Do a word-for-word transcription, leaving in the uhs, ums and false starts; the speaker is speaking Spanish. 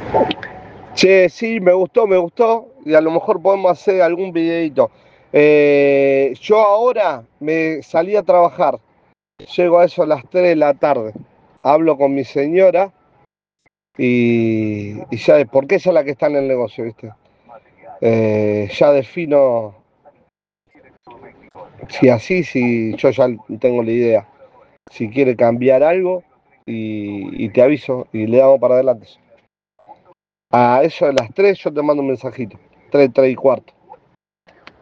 Che, sí, me gustó, me gustó. Y a lo mejor podemos hacer algún videito. Eh, yo ahora me salí a trabajar. Llego a eso a las tres de la tarde. Hablo con mi señora y, y ya, porque ella es la que está en el negocio, ¿viste? Eh, ya defino si así, si yo ya tengo la idea. Si quiere cambiar algo y, y te aviso y le damos para adelante. A eso de las tres yo te mando un mensajito. Tres, tres y cuarto.